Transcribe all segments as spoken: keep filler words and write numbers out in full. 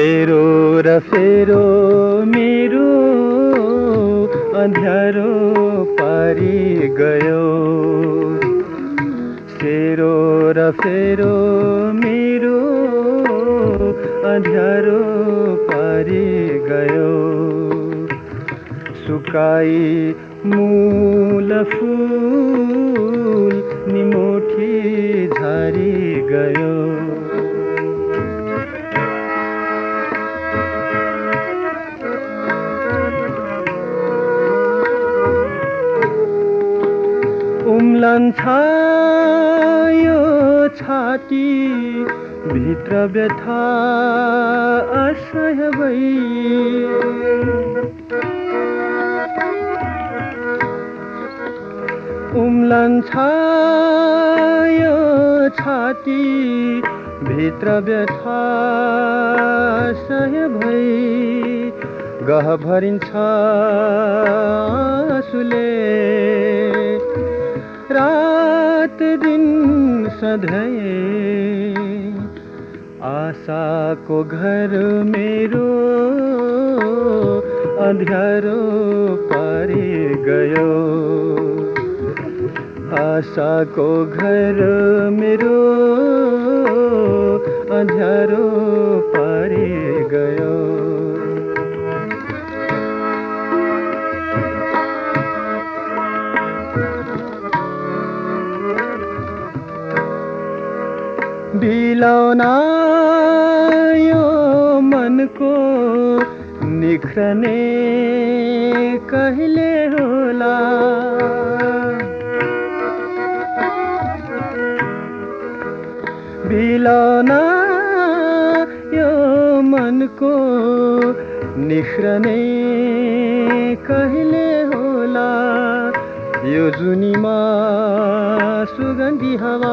सेरो र फेरो मेरो अँध्यारो पारी गयो। सेरो र फेरो मेरो अँध्यारो पारी गयो। सुकाई मूल फूल निमोठी झारी गयो। उम्लन्छ यो छाती भित्र व्यथा असह्य भई। उम्लन्छ यो छाती भित्र व्यथा असह्य भई। गह भरिन्छ आँसुले रात दिन सधैँ। आशाको घर मेरो अँध्यारो पारी गयो। आशाको घर मेरो अँध्यारो पारी गयो। बिलौना यो मनको निख्रने कहिले होला। बिलौना यो मनको निख्रने कहिले होला। यो जुनीमा सुगन्धी हावा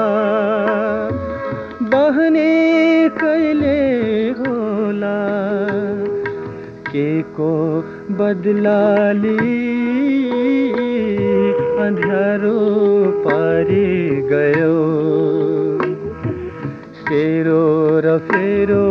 बहने कहिले होला। के को बदलाली अँध्यारो पारी गयो। सेरो र फेरो